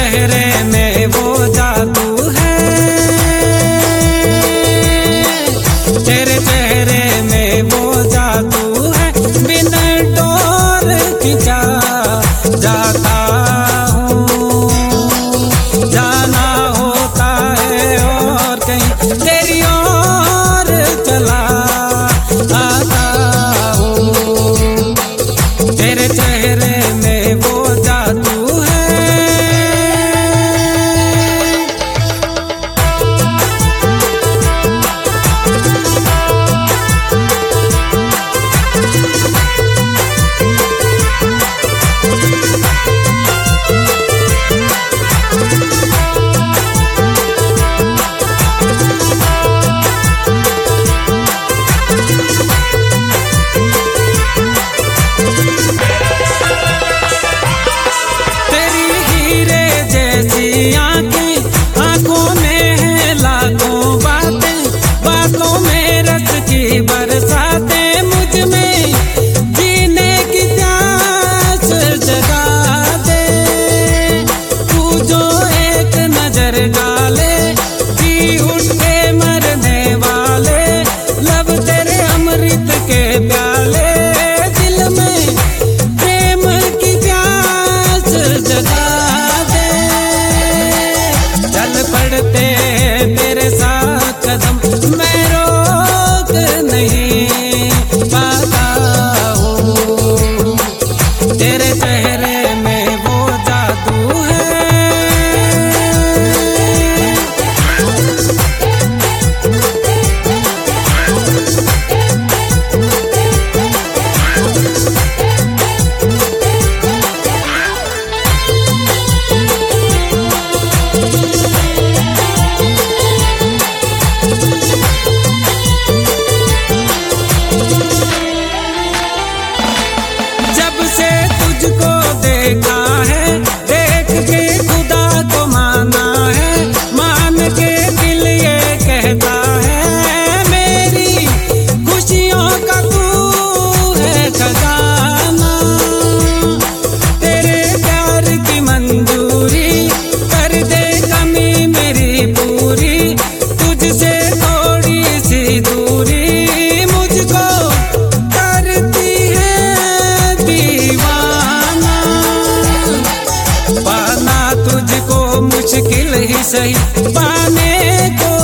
चेहरे में वो जादू है, तेरे चेहरे में वो जादू है, बिना डोर खिंचा जाता हूँ। जाना होता है और कहीं तेरी ओर चला आता हूँ। तेरे चेहरे में वो जादू है। आंखों में है लाखों बातें, बातों में रस की बरसातें, मुझ में जीने की प्यास जगा दे। तू जो एक नजर डाले, जी उठे मरने वाले, लब तेरे अमृत के प्याले, दिल में प्रेम की प्यास जगा पड़ते तेरे साथ कदम, मैं रोक नहीं पाता हूँ। तेरे चेहरे में वो जादू है। तुझको देखा है, देख के खुदा को माना है, मान के दिल ये कहता है, मेरी खुशियों का तू है खजाना। तेरे प्यार की मंजूरी कर दे कमी मेरी पूरी, तुझसे थोड़ी सी दूरी मुझको करती है दीवाना। पाना तुझको मुश्किल ही सही, पाने को